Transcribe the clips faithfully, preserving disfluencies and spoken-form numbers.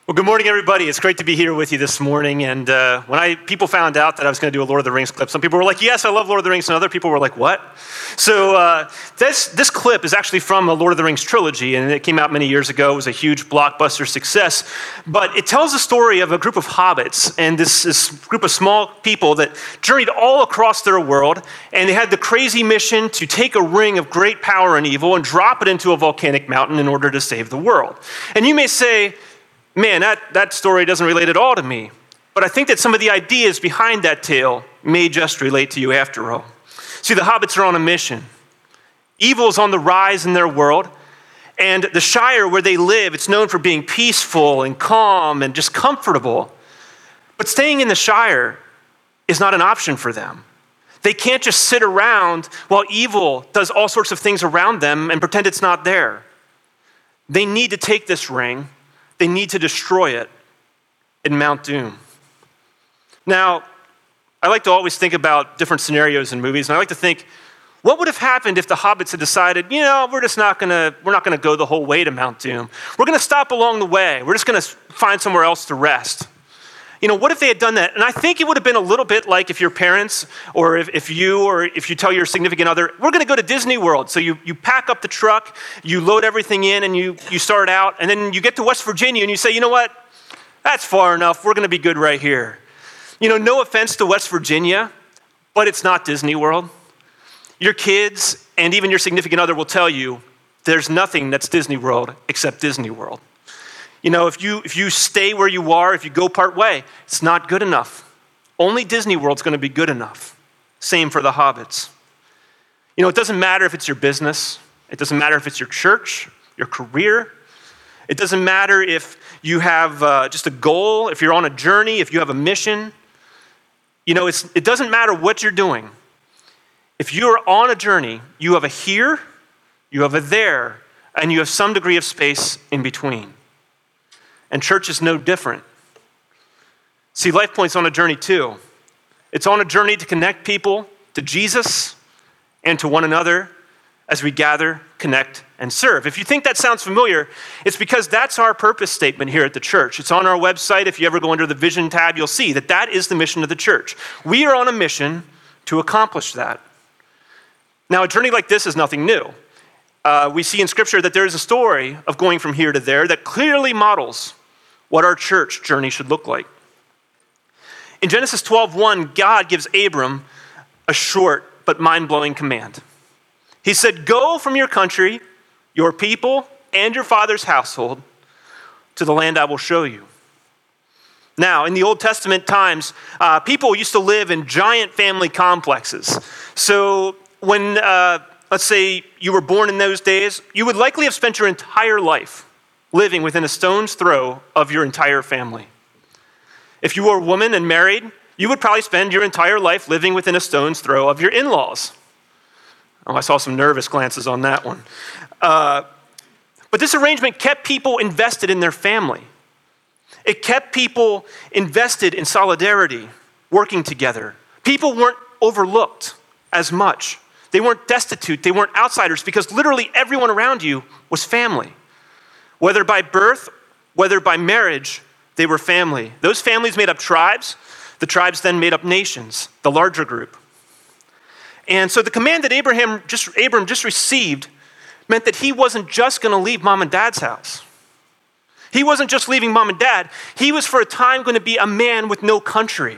Well, good morning, everybody. It's great to be here with you this morning. And uh, when I people found out that I was going to do a Lord of the Rings clip, some people were like, yes, I love Lord of the Rings, and other people were like, what? So uh, this, this clip is actually from a Lord of the Rings trilogy, and it came out many years ago. It was a huge blockbuster success. But it tells the story of a group of hobbits, and this, this group of small people that journeyed all across their world, and they had the crazy mission to take a ring of great power and evil and drop it into a volcanic mountain in order to save the world. And you may say, man, that, that story doesn't relate at all to me. But I think that some of the ideas behind that tale may just relate to you after all. See, the hobbits are on a mission. Evil is on the rise in their world. And the Shire where they live, it's known for being peaceful and calm and just comfortable. But staying in the Shire is not an option for them. They can't just sit around while evil does all sorts of things around them and pretend it's not there. They need to take this ring. They need to destroy it in Mount Doom. Now, I like to always think about different scenarios in movies, and I like to think, what would have happened if the hobbits had decided, you know, we're just not gonna, we're not gonna go the whole way to Mount Doom. We're gonna stop along the way. We're just gonna find somewhere else to rest. You know, what if they had done that? And I think it would have been a little bit like if your parents, or if, if you, or if you tell your significant other, we're gonna go to Disney World. So you, you pack up the truck, you load everything in, and you, you start out, and then you get to West Virginia, and you say, you know what? That's far enough. We're gonna be good right here. You know, no offense to West Virginia, but it's not Disney World. Your kids, and even your significant other will tell you, there's nothing that's Disney World except Disney World. You know, if you if you stay where you are, if you go part way, it's not good enough. Only Disney World's going to be good enough. Same for the hobbits. You know, it doesn't matter if it's your business. It doesn't matter if it's your church, your career. It doesn't matter if you have uh, just a goal, if you're on a journey, if you have a mission. You know, it's, it doesn't matter what you're doing. If you're on a journey, you have a here, you have a there, and you have some degree of space in between. And church is no different. See, LifePoint's on a journey too. It's on a journey to connect people to Jesus and to one another as we gather, connect, and serve. If you think that sounds familiar, it's because that's our purpose statement here at the church. It's on our website. If you ever go under the vision tab, you'll see that that is the mission of the church. We are on a mission to accomplish that. Now, a journey like this is nothing new. Uh, we see in Scripture that there is a story of going from here to there that clearly models what our church journey should look like. In Genesis twelve one, God gives Abram a short but mind-blowing command. He said, go from your country, your people, and your father's household to the land I will show you. Now, in the Old Testament times, uh, people used to live in giant family complexes. So when... Uh, Let's say you were born in those days, you would likely have spent your entire life living within a stone's throw of your entire family. If you were a woman and married, you would probably spend your entire life living within a stone's throw of your in-laws. Oh, I saw some nervous glances on that one. Uh, but this arrangement kept people invested in their family. It kept people invested in solidarity, working together. People weren't overlooked as much. They weren't destitute, they weren't outsiders, because literally everyone around you was family. Whether by birth, whether by marriage, they were family. Those families made up tribes. The tribes then made up nations, the larger group. And so the command that Abraham just, Abram just received meant that he wasn't just going to leave mom and dad's house. He wasn't just leaving mom and dad. He was for a time going to be a man with no country.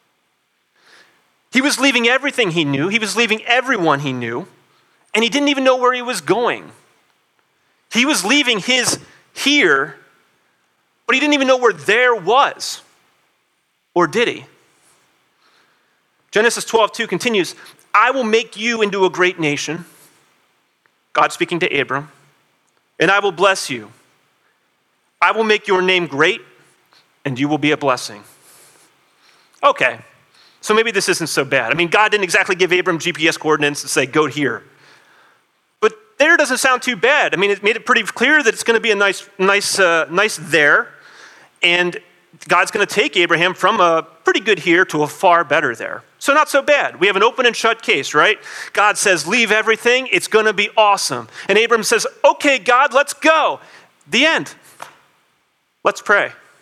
He was leaving everything he knew. He was leaving everyone he knew. And he didn't even know where he was going. He was leaving his here, but he didn't even know where there was. Or did he? Genesis twelve two continues, I will make you into a great nation. God speaking to Abram. And I will bless you. I will make your name great, and you will be a blessing. Okay. So maybe this isn't so bad. I mean, God didn't exactly give Abram G P S coordinates and say, go here. But there doesn't sound too bad. I mean, it made it pretty clear that it's going to be a nice, nice, uh, nice there. And God's going to take Abraham from a pretty good here to a far better there. So not so bad. We have an open and shut case, right? God says, leave everything. It's going to be awesome. And Abram says, okay, God, let's go. The end. Let's pray.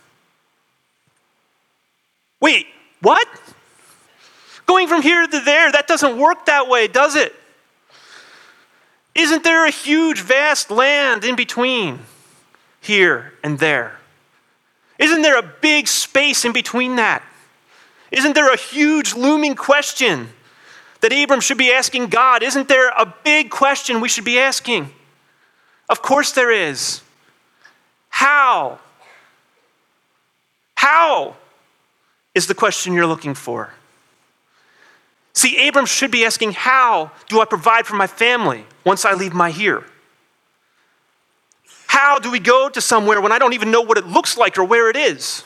Wait, what? Going from here to there, that doesn't work that way, does it? Isn't there a huge, vast land in between here and there? Isn't there a big space in between that? Isn't there a huge looming question that Abram should be asking God? Isn't there a big question we should be asking? Of course there is. How? How is the question you're looking for? See, Abram should be asking, how do I provide for my family once I leave my here? How do we go to somewhere when I don't even know what it looks like or where it is?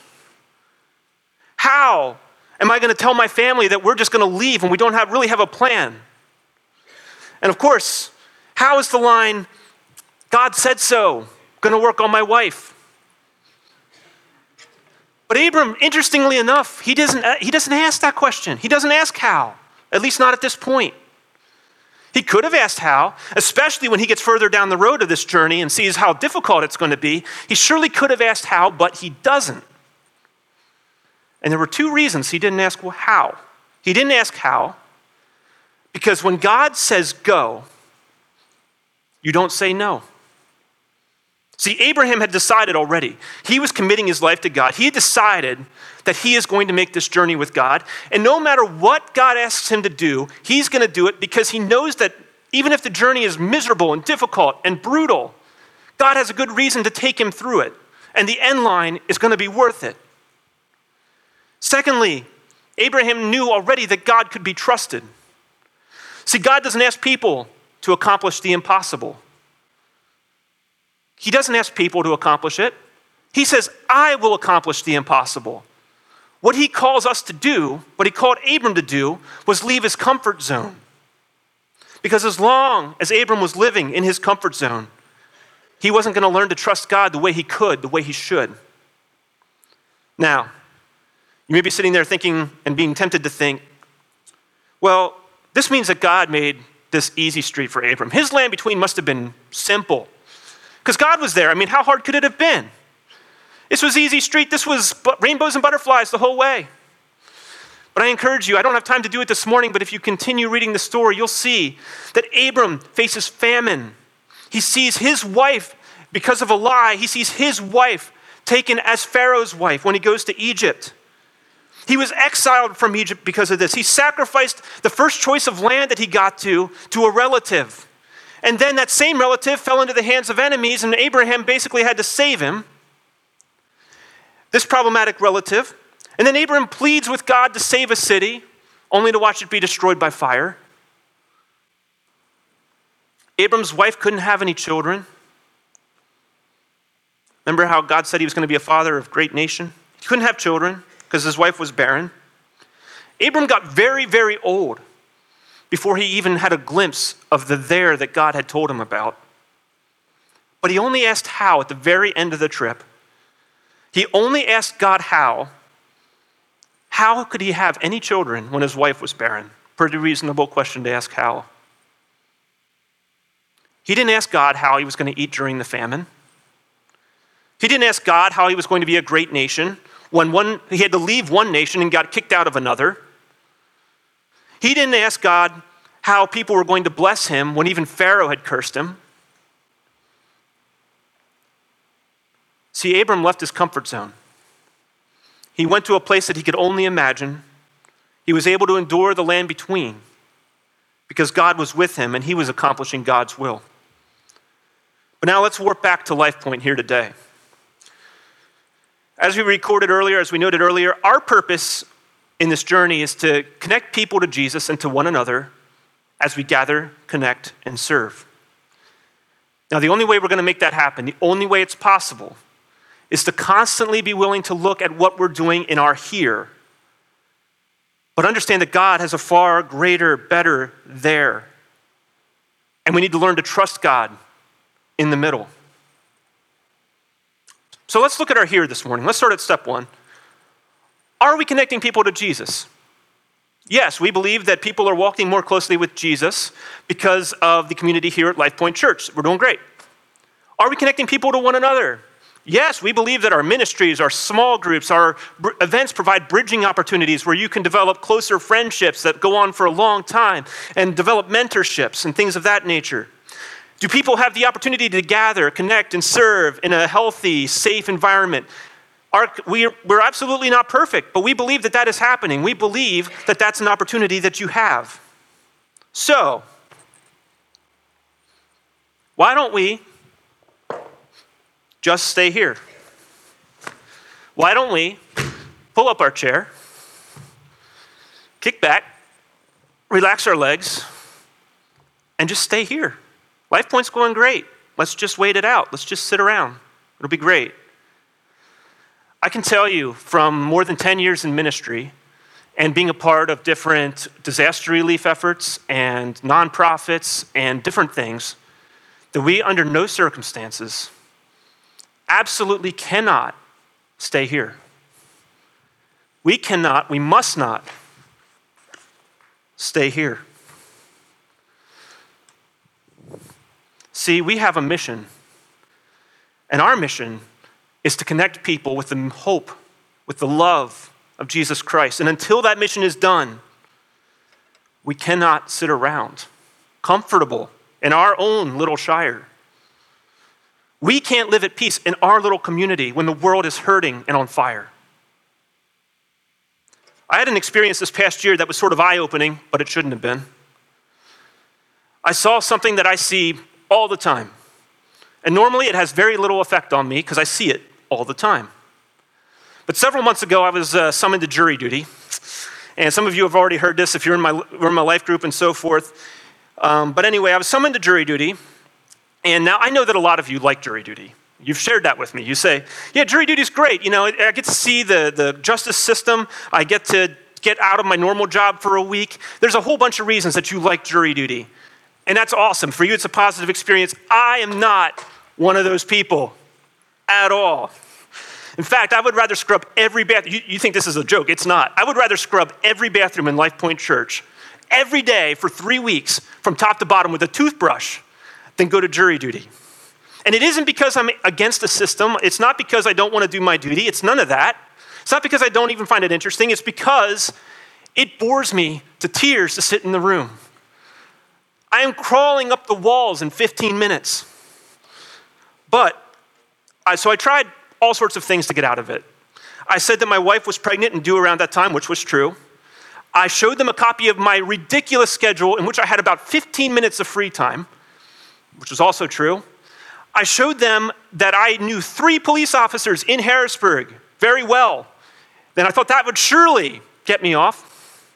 How am I going to tell my family that we're just going to leave and we don't have, really have a plan? And of course, how is the line, God said so, going to work on my wife? But Abram, interestingly enough, he doesn't, he doesn't ask that question. He doesn't ask how, at least not at this point. He could have asked how, especially when he gets further down the road of this journey and sees how difficult it's going to be. He surely could have asked how, but he doesn't. And there were two reasons he didn't ask how. He didn't ask how because when God says go, you don't say no. See, Abraham had decided already. He was committing his life to God. He had decided that he is going to make this journey with God. And no matter what God asks him to do, he's going to do it because he knows that even if the journey is miserable and difficult and brutal, God has a good reason to take him through it. And the end line is going to be worth it. Secondly, Abraham knew already that God could be trusted. See, God doesn't ask people to accomplish the impossible. He doesn't ask people to accomplish it. He says, I will accomplish the impossible. What he calls us to do, what he called Abram to do, was leave his comfort zone. Because as long as Abram was living in his comfort zone, he wasn't going to learn to trust God the way he could, the way he should. Now, you may be sitting there thinking and being tempted to think, well, this means that God made this easy street for Abram. His land between must have been simple. Because God was there. I mean, how hard could it have been? This was easy street. This was rainbows and butterflies the whole way. But I encourage you, I don't have time to do it this morning, but if you continue reading the story, you'll see that Abram faces famine. He sees his wife, because of a lie, he sees his wife taken as Pharaoh's wife when he goes to Egypt. He was exiled from Egypt because of this. He sacrificed the first choice of land that he got to, to a relative. And then that same relative fell into the hands of enemies, and Abraham basically had to save him, this problematic relative. And then Abraham pleads with God to save a city, only to watch it be destroyed by fire. Abram's wife couldn't have any children. Remember how God said he was going to be a father of a great nation? He couldn't have children because his wife was barren. Abram got very, very old before he even had a glimpse of the there that God had told him about. But he only asked how at the very end of the trip. He only asked God how. How could he have any children when his wife was barren? Pretty reasonable question to ask how. He didn't ask God how he was going to eat during the famine. He didn't ask God how he was going to be a great nation when one, he had to leave one nation and got kicked out of another. He didn't ask God how people were going to bless him when even Pharaoh had cursed him. See, Abram left his comfort zone. He went to a place that he could only imagine. He was able to endure the land between because God was with him and he was accomplishing God's will. But now let's warp back to Life Point here today. As we recorded earlier, as we noted earlier, our purpose in this journey is to connect people to Jesus and to one another as we gather, connect, and serve. Now, the only way we're going to make that happen, the only way it's possible, is to constantly be willing to look at what we're doing in our here, but understand that God has a far greater, better there. And we need to learn to trust God in the middle. So let's look at our here this morning. Let's start at step one. Are we connecting people to Jesus? Yes, we believe that people are walking more closely with Jesus because of the community here at Life Point Church. We're doing great. Are we connecting people to one another? Yes, we believe that our ministries, our small groups, our br- events provide bridging opportunities where you can develop closer friendships that go on for a long time and develop mentorships and things of that nature. Do people have the opportunity to gather, connect, and serve in a healthy, safe environment? Our, we, we're absolutely not perfect, but we believe that that is happening. We believe that that's an opportunity that you have. So, why don't we just stay here? Why don't we pull up our chair, kick back, relax our legs, and just stay here? Life Point's going great. Let's just wait it out. Let's just sit around. It'll be great. I can tell you from more than ten years in ministry and being a part of different disaster relief efforts and nonprofits and different things that we, under no circumstances, absolutely cannot stay here. We cannot, we must not stay here. See, we have a mission, and our mission is to connect people with the hope, with the love of Jesus Christ. And until that mission is done, we cannot sit around comfortable in our own little shire. We can't live at peace in our little community when the world is hurting and on fire. I had an experience this past year that was sort of eye-opening, but it shouldn't have been. I saw something that I see all the time. And normally it has very little effect on me because I see it all the time. But several months ago, I was uh, summoned to jury duty. And some of you have already heard this if you're in my, were in my life group and so forth. Um, but anyway, I was summoned to jury duty. And now I know that a lot of you like jury duty. You've shared that with me. You say, yeah, jury duty is great. You know, I get to see the, the justice system. I get to get out of my normal job for a week. There's a whole bunch of reasons that you like jury duty. And that's awesome. For you, it's a positive experience. I am not one of those people at all. In fact, I would rather scrub every bathroom. You, you think this is a joke. It's not. I would rather scrub every bathroom in Life Point Church every day for three weeks from top to bottom with a toothbrush than go to jury duty. And it isn't because I'm against the system. It's not because I don't want to do my duty. It's none of that. It's not because I don't even find it interesting. It's because it bores me to tears to sit in the room. I am crawling up the walls in fifteen minutes. But, I, so I tried all sorts of things to get out of it. I said that my wife was pregnant and due around that time, which was true. I showed them a copy of my ridiculous schedule in which I had about fifteen minutes of free time, which was also true. I showed them that I knew three police officers in Harrisburg very well. Then I thought that would surely get me off.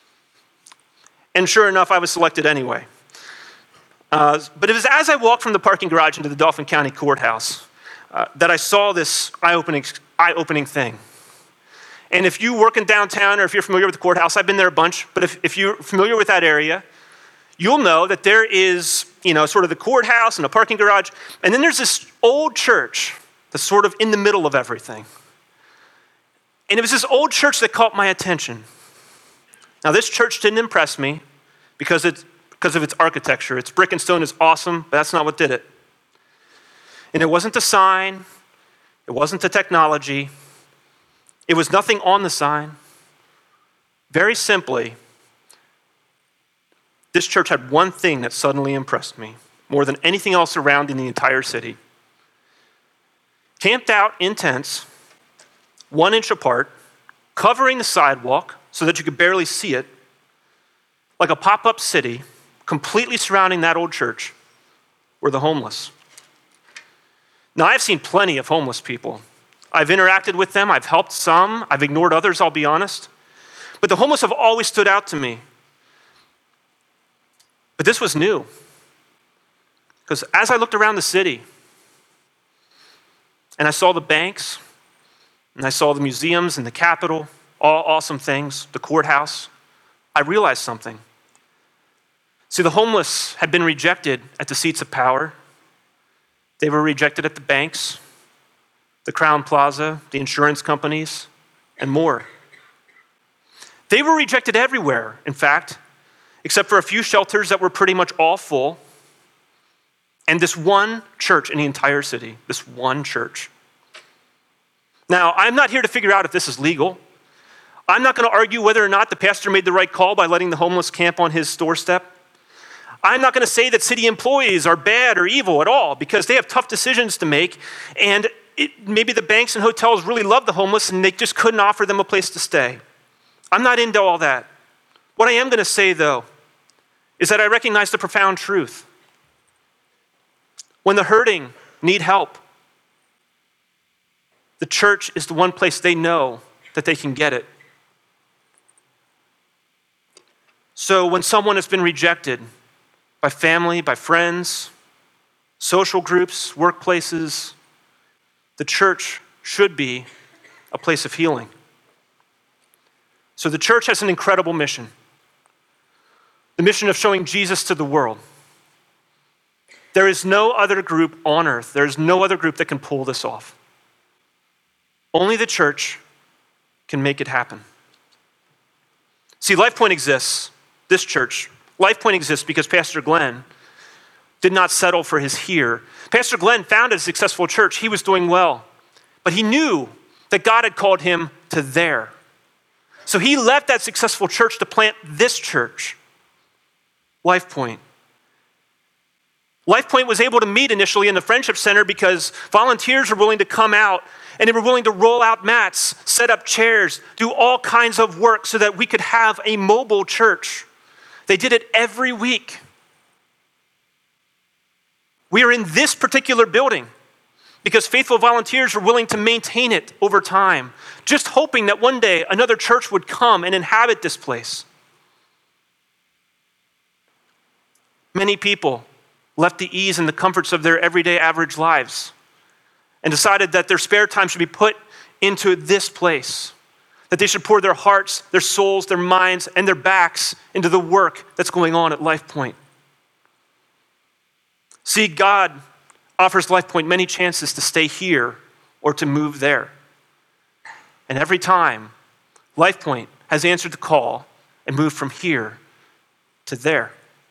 And sure enough, I was selected anyway. Uh, but it was as I walked from the parking garage into the Dauphin County Courthouse uh, that I saw this eye-opening, eye-opening thing. And if you work in downtown or if you're familiar with the courthouse, I've been there a bunch, but if, if you're familiar with that area, you'll know that there is, you know, sort of the courthouse and a parking garage, and then there's this old church that's sort of in the middle of everything. And it was this old church that caught my attention. Now, this church didn't impress me because it's because of its architecture. Its brick and stone is awesome, but that's not what did it. And it wasn't the sign. It wasn't the technology. It was nothing on the sign. Very simply, this church had one thing that suddenly impressed me more than anything else around in the entire city. Camped out in tents, one inch apart, covering the sidewalk so that you could barely see it, like a pop-up city, completely surrounding that old church, were the homeless. Now, I've seen plenty of homeless people. I've interacted with them. I've helped some. I've ignored others, I'll be honest. But the homeless have always stood out to me. But this was new. Because as I looked around the city, and I saw the banks, and I saw the museums and the Capitol, all awesome things, the courthouse, I realized something. See, the homeless had been rejected at the seats of power. They were rejected at the banks, the Crown Plaza, the insurance companies, and more. They were rejected everywhere, in fact, except for a few shelters that were pretty much all full, and this one church in the entire city, this one church. Now, I'm not here to figure out if this is legal. I'm not going to argue whether or not the pastor made the right call by letting the homeless camp on his doorstep. I'm not going to say that city employees are bad or evil at all, because they have tough decisions to make, and it, maybe the banks and hotels really love the homeless and they just couldn't offer them a place to stay. I'm not into all that. What I am going to say, though, is that I recognize the profound truth. When the hurting need help, the church is the one place they know that they can get it. So when someone has been rejected by family, by friends, social groups, workplaces, the church should be a place of healing. So the church has an incredible mission. The mission of showing Jesus to the world. There is no other group on earth, there is no other group that can pull this off. Only the church can make it happen. See, LifePoint exists, this church. LifePoint exists because Pastor Glenn did not settle for his here. Pastor Glenn founded a successful church. He was doing well, but he knew that God had called him to there. So he left that successful church to plant this church, LifePoint. LifePoint was able to meet initially in the Friendship Center because volunteers were willing to come out and they were willing to roll out mats, set up chairs, do all kinds of work so that we could have a mobile church. They did it every week. We are in this particular building because faithful volunteers were willing to maintain it over time, just hoping that one day another church would come and inhabit this place. Many people left the ease and the comforts of their everyday average lives and decided that their spare time should be put into this place, that they should pour their hearts, their souls, their minds, and their backs into the work that's going on at LifePoint. See, God offers LifePoint many chances to stay here or to move there. And every time, LifePoint has answered the call and moved from here to there.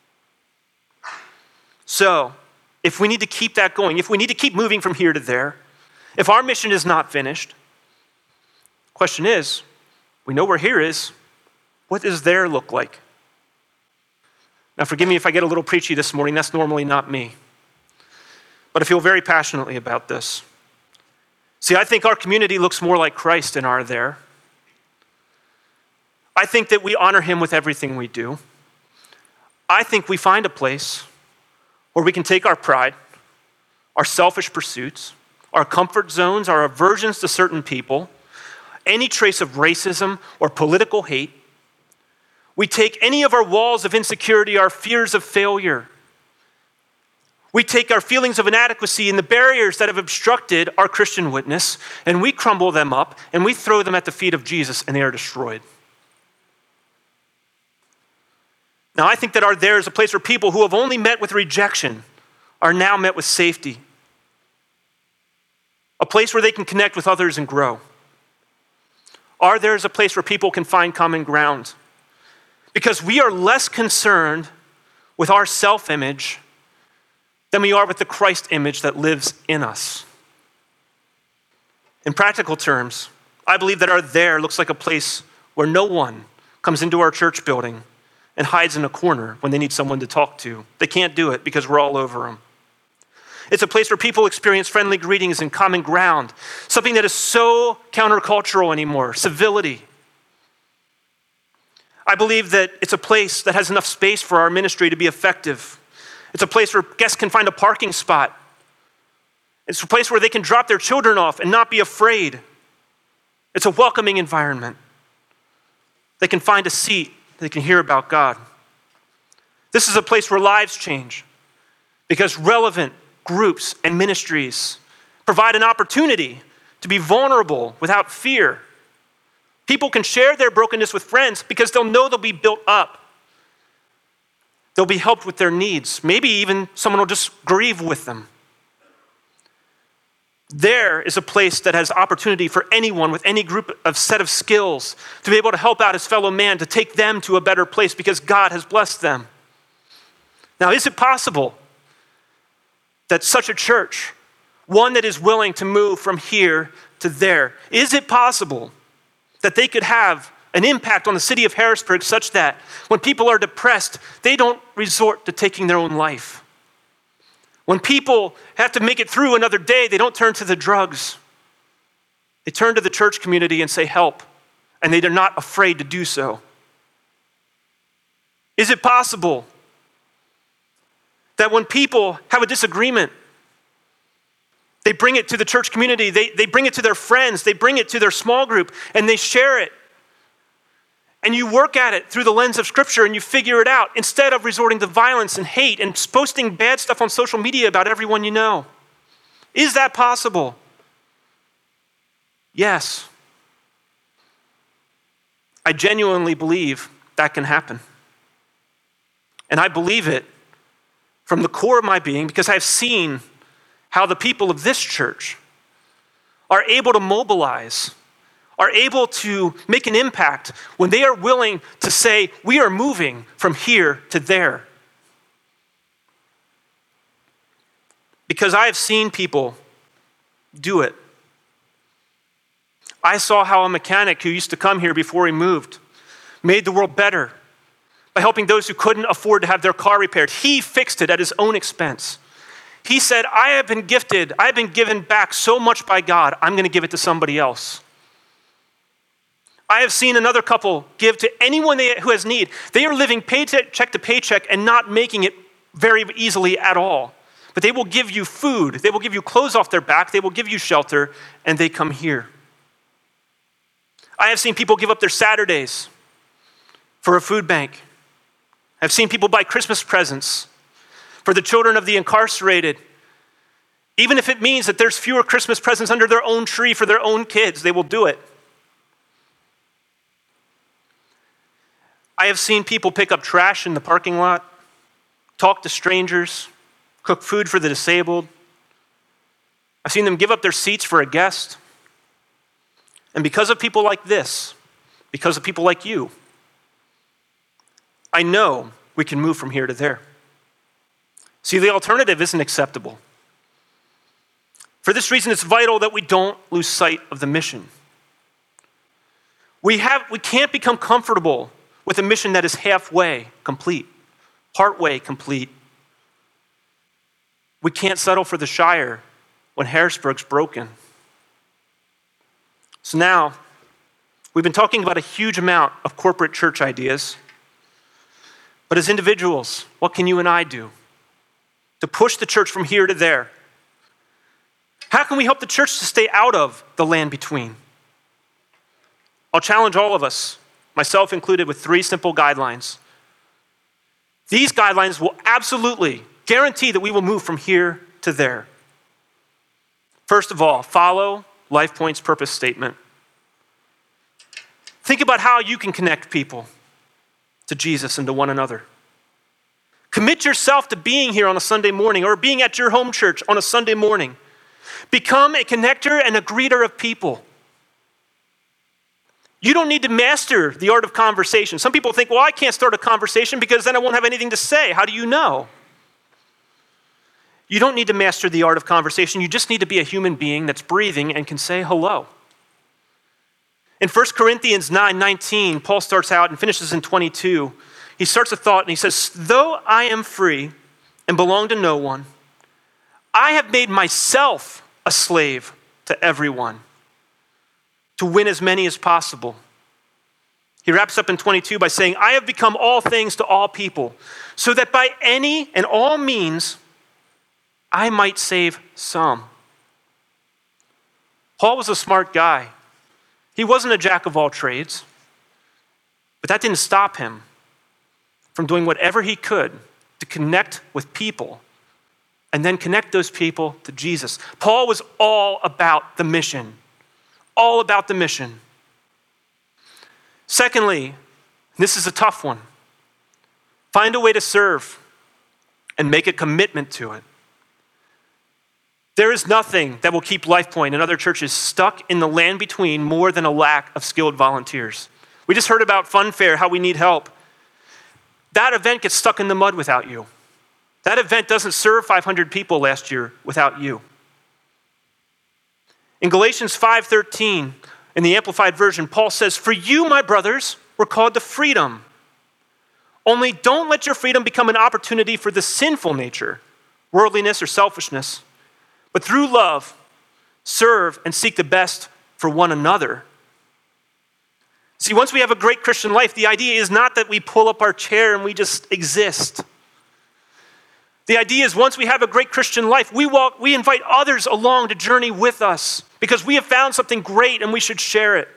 So, if we need to keep that going, if we need to keep moving from here to there, if our mission is not finished, the question is, we know where here is, what does there look like? Now, forgive me if I get a little preachy this morning, that's normally not me. But I feel very passionately about this. See, I think our community looks more like Christ in our there. I think that we honor him with everything we do. I think we find a place where we can take our pride, our selfish pursuits, our comfort zones, our aversions to certain people, any trace of racism or political hate. We take any of our walls of insecurity, our fears of failure. We take our feelings of inadequacy and the barriers that have obstructed our Christian witness, and we crumble them up and we throw them at the feet of Jesus, and they are destroyed. Now, I think that our there is a place where people who have only met with rejection are now met with safety. A place where they can connect with others and grow. Our there is a place where people can find common ground. Because we are less concerned with our self-image than we are with the Christ image that lives in us. In practical terms, I believe that our there looks like a place where no one comes into our church building and hides in a corner when they need someone to talk to. They can't do it because we're all over them. It's a place where people experience friendly greetings and common ground, something that is so countercultural anymore, civility. I believe that it's a place that has enough space for our ministry to be effective. It's a place where guests can find a parking spot. It's a place where they can drop their children off and not be afraid. It's a welcoming environment. They can find a seat. They can hear about God. This is a place where lives change because relevant groups and ministries provide an opportunity to be vulnerable without fear. People can share their brokenness with friends because they'll know they'll be built up. They'll be helped with their needs. Maybe even someone will just grieve with them. There is a place that has opportunity for anyone with any group of set of skills to be able to help out his fellow man, to take them to a better place because God has blessed them. Now, is it possible that such a church one that is willing to move from here to there. Is it possible that they could have an impact on the city of Harrisburg such that when people are depressed, they don't resort to taking their own life? When people have to make it through another day, they don't turn to the drugs. They turn to the church community and say, help, and they are not afraid to do so. Is it possible that when people have a disagreement, they bring it to the church community, they, they bring it to their friends, they bring it to their small group, and they share it? And you work at it through the lens of Scripture and you figure it out instead of resorting to violence and hate and posting bad stuff on social media about everyone you know. Is that possible? Yes. I genuinely believe that can happen. And I believe it from the core of my being because I've seen how the people of this church are able to mobilize, are able to make an impact when they are willing to say, we are moving from here to there. Because I have seen people do it. I saw how a mechanic who used to come here before he moved made the world better by helping those who couldn't afford to have their car repaired. He fixed it at his own expense. He said, I have been gifted, I have been given back so much by God, I'm going to give it to somebody else. I have seen another couple give to anyone they, who has need. They are living paycheck to paycheck and not making it very easily at all. But they will give you food, they will give you clothes off their back, they will give you shelter, and they come here. I have seen people give up their Saturdays for a food bank. I've seen people buy Christmas presents for the children of the incarcerated. Even if it means that there's fewer Christmas presents under their own tree for their own kids, they will do it. I have seen people pick up trash in the parking lot, talk to strangers, cook food for the disabled. I've seen them give up their seats for a guest. And because of people like this, because of people like you, I know we can move from here to there. See, the alternative isn't acceptable. For this reason, it's vital that we don't lose sight of the mission. We have, we can't become comfortable with a mission that is halfway complete, partway complete. We can't settle for the Shire when Harrisburg's broken. So now, we've been talking about a huge amount of corporate church ideas. But as individuals, what can you and I do to push the church from here to there? How can we help the church to stay out of the land between? I'll challenge all of us, myself included, with three simple guidelines. These guidelines will absolutely guarantee that we will move from here to there. First of all, follow LifePoint's purpose statement. Think about how you can connect people to Jesus and to one another. Commit yourself to being here on a Sunday morning or being at your home church on a Sunday morning. Become a connector and a greeter of people. You don't need to master the art of conversation. Some people think, well, I can't start a conversation because then I won't have anything to say. How do you know? You don't need to master the art of conversation. You just need to be a human being that's breathing and can say hello. In First Corinthians nine nineteen, Paul starts out and finishes in twenty-two. He starts a thought and he says, though I am free and belong to no one, I have made myself a slave to everyone to win as many as possible. He wraps up in twenty-two by saying, I have become all things to all people, so that by any and all means, I might save some. Paul was a smart guy. He wasn't a jack of all trades, but that didn't stop him from doing whatever he could to connect with people and then connect those people to Jesus. Paul was all about the mission, all about the mission. Secondly, this is a tough one. Find a way to serve and make a commitment to it. There is nothing that will keep LifePoint and other churches stuck in the land between more than a lack of skilled volunteers. We just heard about Fun Fair, how we need help. That event gets stuck in the mud without you. That event doesn't serve five hundred people last year without you. In Galatians five thirteen, in the Amplified Version, Paul says, "For you, my brothers, were called to freedom. Only don't let your freedom become an opportunity for the sinful nature, worldliness or selfishness, but through love, serve and seek the best for one another." See, once we have a great Christian life, the idea is not that we pull up our chair and we just exist. The idea is once we have a great Christian life, we walk, we invite others along to journey with us because we have found something great and we should share it.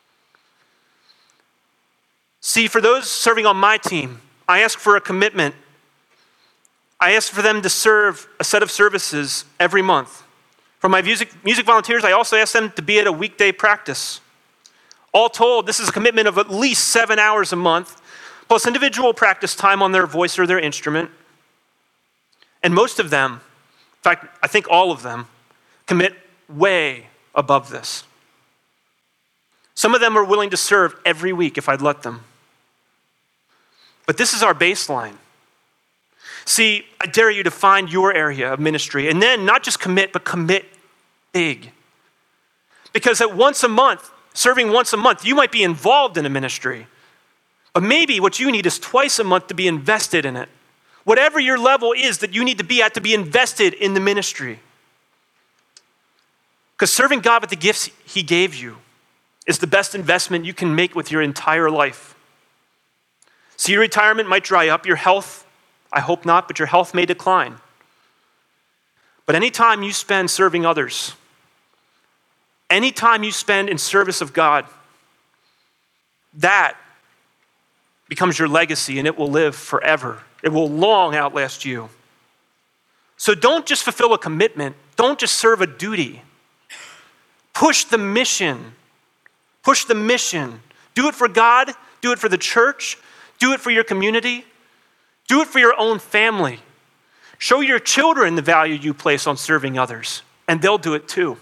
See, for those serving on my team, I ask for a commitment. I ask for them to serve a set of services every month. For my music, music volunteers, I also ask them to be at a weekday practice. All told, this is a commitment of at least seven hours a month, plus individual practice time on their voice or their instrument. And most of them, in fact, I think all of them, commit way above this. Some of them are willing to serve every week if I'd let them. But this is our baseline. See, I dare you to find your area of ministry and then not just commit, but commit big. Because at once a month, serving once a month, you might be involved in a ministry. But maybe what you need is twice a month to be invested in it. Whatever your level is that you need to be at to be invested in the ministry. Because serving God with the gifts he gave you is the best investment you can make with your entire life. See, your retirement might dry up. Your health, I hope not, but your health may decline. But any time you spend serving others, any time you spend in service of God, that becomes your legacy and it will live forever. It will long outlast you. So don't just fulfill a commitment. Don't just serve a duty. Push the mission. Push the mission. Do it for God. Do it for the church. Do it for your community. Do it for your own family. Show your children the value you place on serving others, and they'll do it too.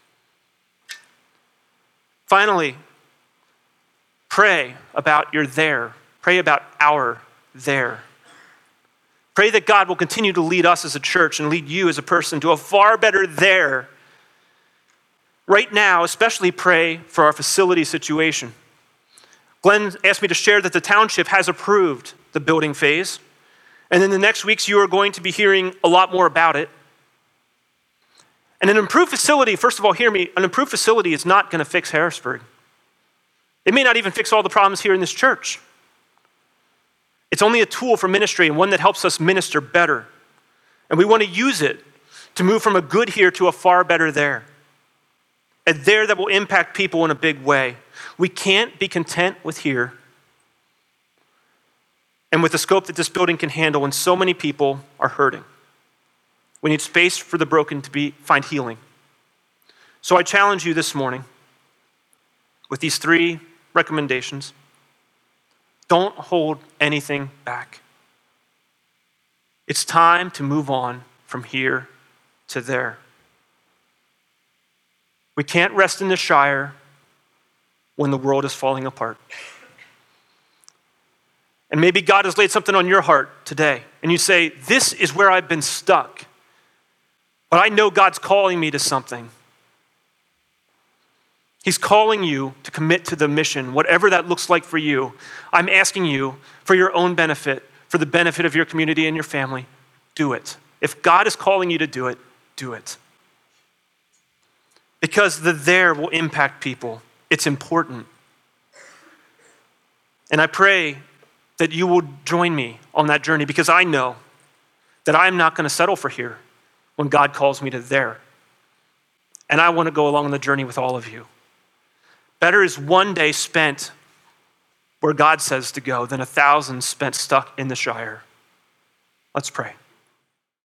Finally, pray about your there. Pray about our there. Pray that God will continue to lead us as a church and lead you as a person to a far better there. Right now, especially pray for our facility situation. Glenn asked me to share that the township has approved the building phase. And in the next weeks, you are going to be hearing a lot more about it. And an improved facility, first of all, hear me, an improved facility is not going to fix Harrisburg. It may not even fix all the problems here in this church. It's only a tool for ministry and one that helps us minister better. And we want to use it to move from a good here to a far better there. A there that will impact people in a big way. We can't be content with here and with the scope that this building can handle when so many people are hurting. We need space for the broken to be find healing. So I challenge you this morning with these three recommendations. Don't hold anything back. It's time to move on from here to there. We can't rest in the Shire when the world is falling apart. And maybe God has laid something on your heart today, and you say, this is where I've been stuck, but I know God's calling me to something. He's calling you to commit to the mission, whatever that looks like for you. I'm asking you, for your own benefit, for the benefit of your community and your family, do it. If God is calling you to do it, do it. Because the there will impact people. It's important. And I pray that you will join me on that journey because I know that I'm not going to settle for here when God calls me to there. And I want to go along the journey with all of you. Better is one day spent where God says to go than a thousand spent stuck in the Shire. Let's pray.